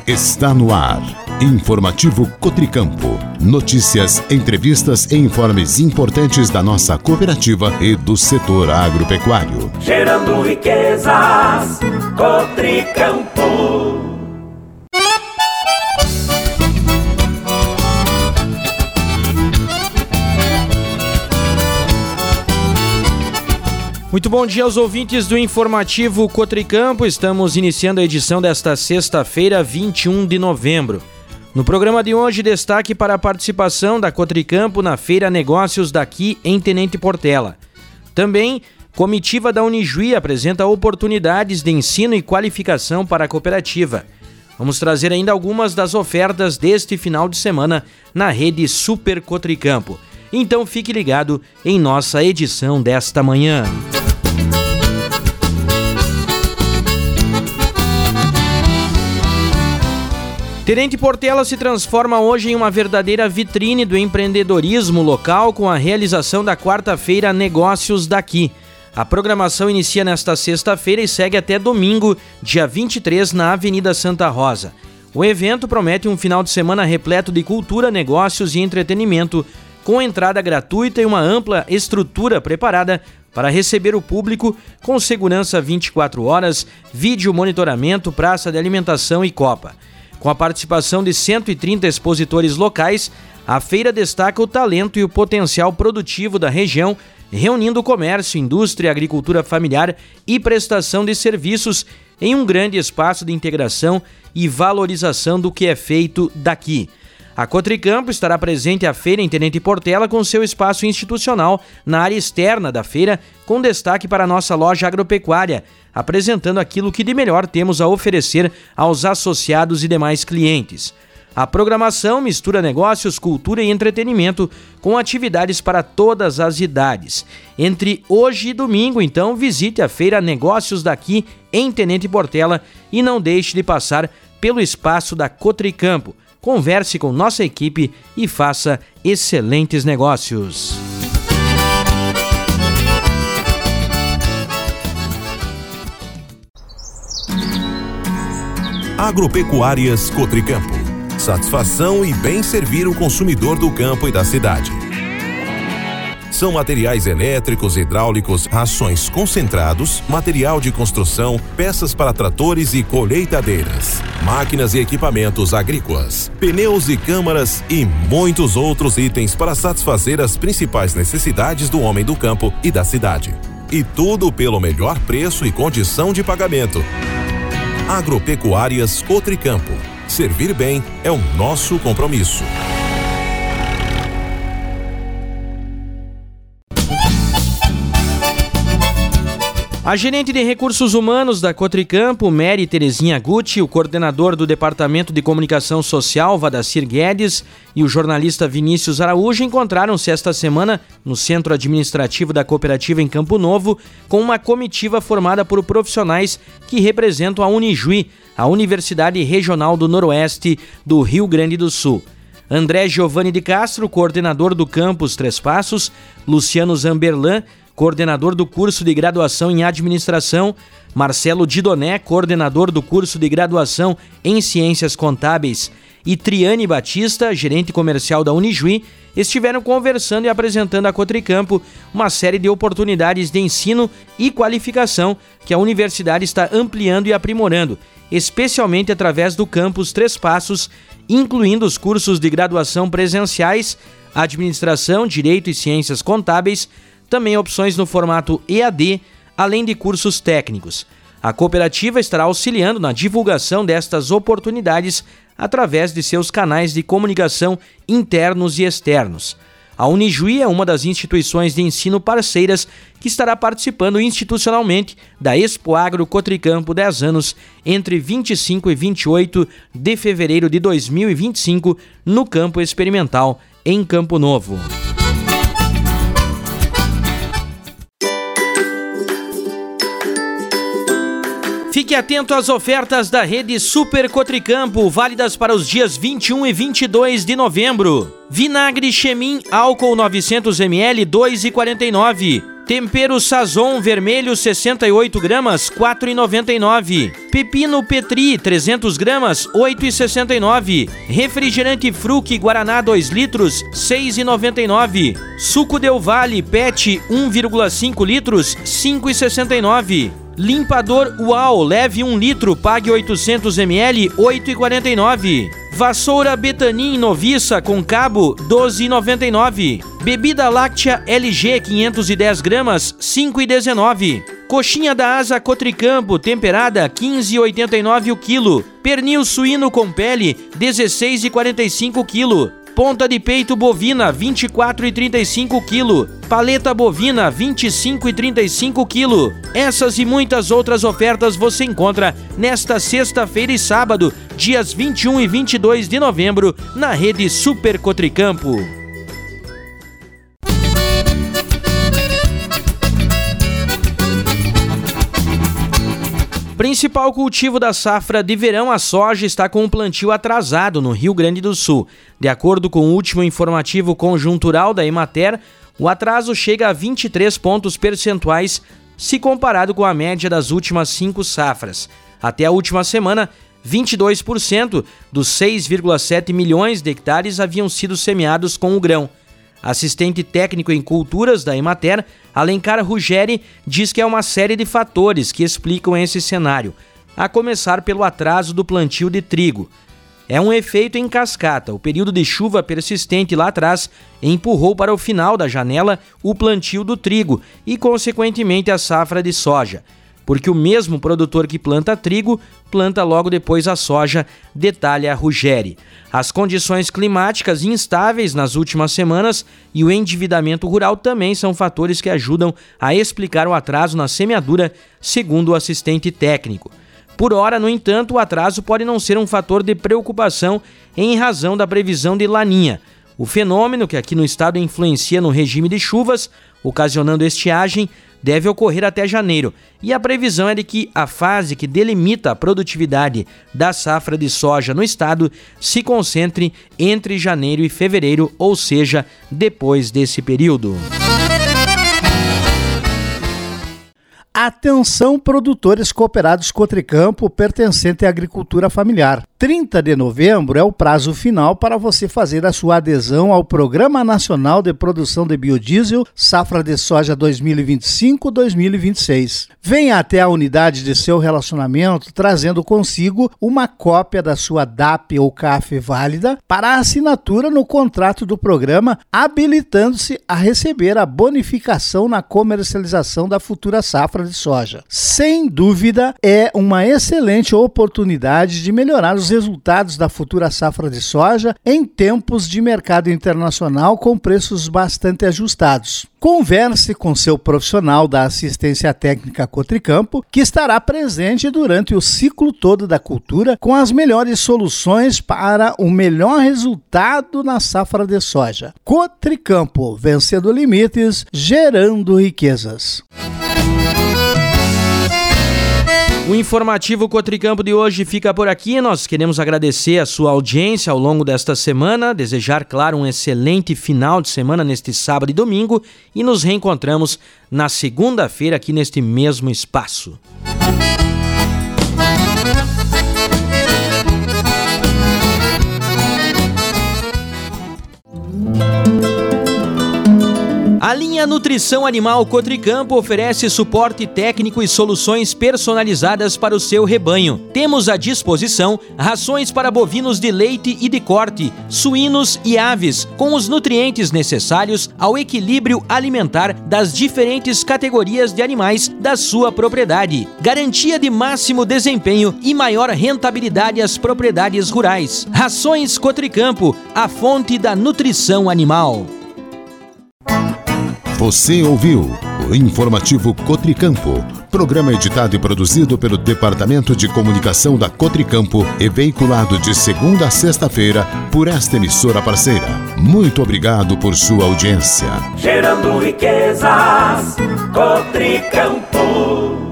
Está no ar. Informativo Cotricampo. Notícias, entrevistas e informes importantes da nossa cooperativa e do setor agropecuário. Gerando riquezas, Cotricampo. Muito bom dia aos ouvintes do Informativo Cotricampo. Estamos iniciando a edição desta sexta-feira, 21 de novembro. No programa de hoje, destaque para a participação da Cotricampo na Feira Negócios daqui em Tenente Portela. Também, comitiva da Unijuí apresenta oportunidades de ensino e qualificação para a cooperativa. Vamos trazer ainda algumas das ofertas deste final de semana na rede Super Cotricampo. Então fique ligado em nossa edição desta manhã. Tenente Portela se transforma hoje em uma verdadeira vitrine do empreendedorismo local com a realização da quarta-feira Negócios daqui. A programação inicia nesta sexta-feira e segue até domingo, dia 23, na Avenida Santa Rosa. O evento promete um final de semana repleto de cultura, negócios e entretenimento, com entrada gratuita e uma ampla estrutura preparada para receber o público com segurança 24 horas, vídeo monitoramento, praça de alimentação e copa. Com a participação de 130 expositores locais, a feira destaca o talento e o potencial produtivo da região, reunindo comércio, indústria, agricultura familiar e prestação de serviços em um grande espaço de integração e valorização do que é feito daqui. A Cotricampo estará presente à feira em Tenente Portela com seu espaço institucional na área externa da feira, com destaque para a nossa loja agropecuária, apresentando aquilo que de melhor temos a oferecer aos associados e demais clientes. A programação mistura negócios, cultura e entretenimento com atividades para todas as idades. Entre hoje e domingo, então, visite a feira Negócios daqui em Tenente Portela e não deixe de passar pelo espaço da Cotricampo. Converse com nossa equipe e faça excelentes negócios. Agropecuárias Cotricampo. Satisfação e bem servir o consumidor do campo e da cidade. São materiais elétricos, hidráulicos, rações concentrados, material de construção, peças para tratores e colheitadeiras, máquinas e equipamentos agrícolas, pneus e câmaras e muitos outros itens para satisfazer as principais necessidades do homem do campo e da cidade. E tudo pelo melhor preço e condição de pagamento. Agropecuárias Cotricampo. Servir bem é o nosso compromisso. A gerente de recursos humanos da Cotricampo, Mary Terezinha Gucci, o coordenador do Departamento de Comunicação Social, Vadacir Guedes, e o jornalista Vinícius Araújo encontraram-se esta semana no Centro Administrativo da Cooperativa em Campo Novo com uma comitiva formada por profissionais que representam a Unijuí, a Universidade Regional do Noroeste do Rio Grande do Sul. André Giovanni de Castro, coordenador do Campus Três Passos, Luciano Zamberlan, coordenador do curso de graduação em administração, Marcelo Didoné, coordenador do curso de graduação em ciências contábeis, e Triane Batista, gerente comercial da Unijuí, estiveram conversando e apresentando à Cotricampo uma série de oportunidades de ensino e qualificação que a universidade está ampliando e aprimorando, especialmente através do Campus Três Passos, incluindo os cursos de graduação presenciais, administração, direito e ciências contábeis, também opções no formato EAD, além de cursos técnicos. A cooperativa estará auxiliando na divulgação destas oportunidades através de seus canais de comunicação internos e externos. A Unijuí é uma das instituições de ensino parceiras que estará participando institucionalmente da Expo Agro Cotricampo 10 anos entre 25 e 28 de fevereiro de 2025 no Campo Experimental, em Campo Novo. Fique atento às ofertas da rede Super Cotricampo, válidas para os dias 21 e 22 de novembro. Vinagre Chemin álcool 900 ml, 2,49. Tempero Sazon vermelho 68 gramas, R$ 4,99. Pepino Petri 300 gramas, R$ 8,69. Refrigerante Fruc Guaraná 2 litros, R$ 6,99. Suco Del Valle PET 1,5 litros, R$ 5,69. Limpador Uau leve 1 litro, pague 800 ml, R$ 8,49. Vassoura Betanin noviça com cabo, R$ 12,99. Bebida láctea LG 510 gramas, R$ 5,19. Coxinha da asa Cotricampo temperada, R$ 15,89 o quilo. Pernil suíno com pele, R$ 16,45 o quilo. Ponta de peito bovina, R$ 24,35 quilo. Paleta bovina, R$ 25,35 quilo. Essas e muitas outras ofertas você encontra nesta sexta-feira e sábado, dias 21 e 22 de novembro, na rede Super Cotricampo. Principal cultivo da safra de verão, a soja está com um plantio atrasado no Rio Grande do Sul. De acordo com o último informativo conjuntural da Emater, o atraso chega a 23 pontos percentuais se comparado com a média das últimas 5 safras. Até a última semana, 22% dos 6,7 milhões de hectares haviam sido semeados com o grão. Assistente técnico em culturas da Emater, Alencar Ruggeri, diz que é uma série de fatores que explicam esse cenário, a começar pelo atraso do plantio de trigo. É um efeito em cascata. O período de chuva persistente lá atrás empurrou para o final da janela o plantio do trigo e, consequentemente, a safra de soja, porque o mesmo produtor que planta trigo, planta logo depois a soja, detalha Ruggeri. As condições climáticas instáveis nas últimas semanas e o endividamento rural também são fatores que ajudam a explicar o atraso na semeadura, segundo o assistente técnico. Por ora, no entanto, o atraso pode não ser um fator de preocupação em razão da previsão de laninha. O fenômeno, que aqui no estado influencia no regime de chuvas, ocasionando estiagem, deve ocorrer até janeiro, e a previsão é de que a fase que delimita a produtividade da safra de soja no estado se concentre entre janeiro e fevereiro, ou seja, depois desse período. Atenção, produtores cooperados Cotricampo pertencente à agricultura familiar. 30 de novembro é o prazo final para você fazer a sua adesão ao Programa Nacional de Produção de Biodiesel Safra de Soja 2025-2026. Venha até a unidade de seu relacionamento trazendo consigo uma cópia da sua DAP ou CAF válida para a assinatura no contrato do programa, habilitando-se a receber a bonificação na comercialização da futura safra de soja. Sem dúvida, é uma excelente oportunidade de melhorar os resultados da futura safra de soja em tempos de mercado internacional com preços bastante ajustados. Converse com seu profissional da assistência técnica Cotricampo, que estará presente durante o ciclo todo da cultura com as melhores soluções para o melhor resultado na safra de soja. Cotricampo, vencendo limites, gerando riquezas. O informativo Cotricampo de hoje fica por aqui. Nós queremos agradecer a sua audiência ao longo desta semana, desejar, claro, um excelente final de semana neste sábado e domingo e nos reencontramos na segunda-feira aqui neste mesmo espaço. A linha Nutrição Animal Cotricampo oferece suporte técnico e soluções personalizadas para o seu rebanho. Temos à disposição rações para bovinos de leite e de corte, suínos e aves, com os nutrientes necessários ao equilíbrio alimentar das diferentes categorias de animais da sua propriedade. Garantia de máximo desempenho e maior rentabilidade às propriedades rurais. Rações Cotricampo, a fonte da nutrição animal. Você ouviu o informativo Cotricampo, programa editado e produzido pelo Departamento de Comunicação da Cotricampo e veiculado de segunda a sexta-feira por esta emissora parceira. Muito obrigado por sua audiência. Gerando riquezas, Cotricampo.